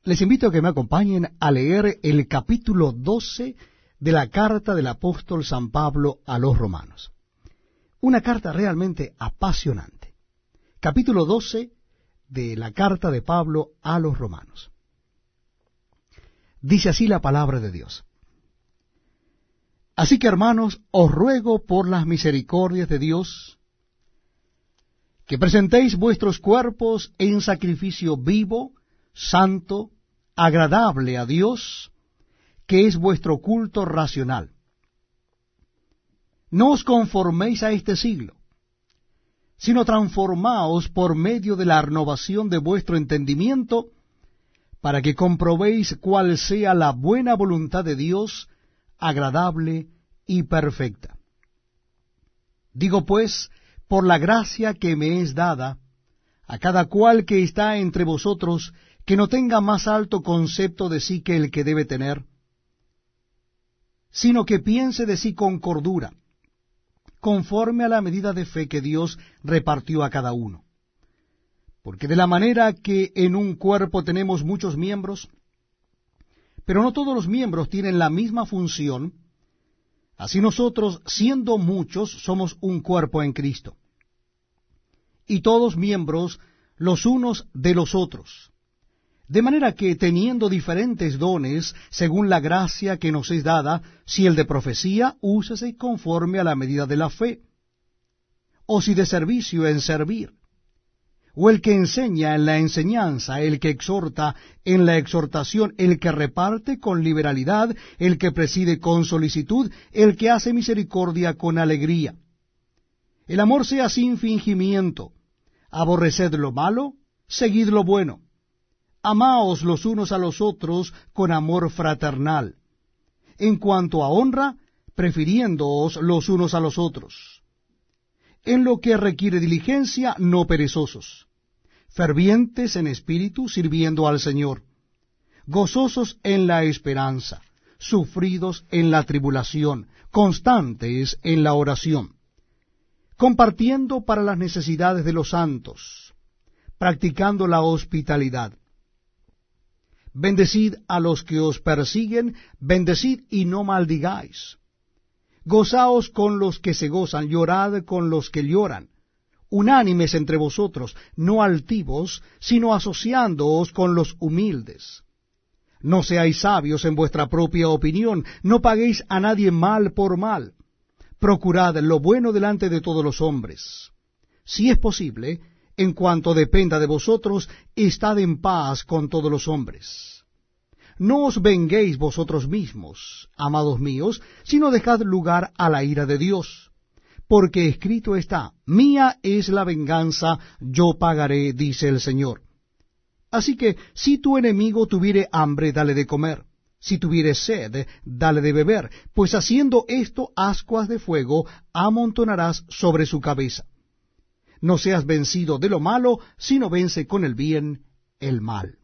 Les invito a que me acompañen a leer el capítulo 12 de la carta del apóstol San Pablo a los romanos. Una carta realmente apasionante. Capítulo 12 de la carta de Pablo a los romanos. Dice así la palabra de Dios. Así que, hermanos, os ruego por las misericordias de Dios, que presentéis vuestros cuerpos en sacrificio vivo, santo, agradable a Dios, que es vuestro culto racional. No os conforméis a este siglo, sino transformaos por medio de la renovación de vuestro entendimiento, para que comprobéis cuál sea la buena voluntad de Dios, agradable y perfecta. Digo pues, por la gracia que me es dada, a cada cual que está entre vosotros, que no tenga más alto concepto de sí que el que debe tener, sino que piense de sí con cordura, conforme a la medida de fe que Dios repartió a cada uno. Porque de la manera que en un cuerpo tenemos muchos miembros, pero no todos los miembros tienen la misma función, así nosotros, siendo muchos, somos un cuerpo en Cristo, y todos miembros los unos de los otros. De manera que, teniendo diferentes dones, según la gracia que nos es dada, si el de profecía, úsese conforme a la medida de la fe, o si de servicio, en servir, o el que enseña en la enseñanza, el que exhorta en la exhortación, el que reparte con liberalidad, el que preside con solicitud, el que hace misericordia con alegría. El amor sea sin fingimiento, aborreced lo malo, seguid lo bueno. Amaos los unos a los otros con amor fraternal. En cuanto a honra, prefiriéndoos los unos a los otros. En lo que requiere diligencia, no perezosos, fervientes en espíritu, sirviendo al Señor, gozosos en la esperanza, sufridos en la tribulación, constantes en la oración, compartiendo para las necesidades de los santos, practicando la hospitalidad. Bendecid a los que os persiguen, bendecid y no maldigáis. Gozaos con los que se gozan, llorad con los que lloran. Unánimes entre vosotros, no altivos, sino asociándoos con los humildes. No seáis sabios en vuestra propia opinión, no paguéis a nadie mal por mal. Procurad lo bueno delante de todos los hombres. Si es posible, en cuanto dependa de vosotros, estad en paz con todos los hombres. No os venguéis vosotros mismos, amados míos, sino dejad lugar a la ira de Dios. Porque escrito está, mía es la venganza, yo pagaré, dice el Señor. Así que, si tu enemigo tuviere hambre, dale de comer. Si tuviere sed, dale de beber, pues haciendo esto, ascuas de fuego amontonarás sobre su cabeza. No seas vencido de lo malo, sino vence con el bien el mal.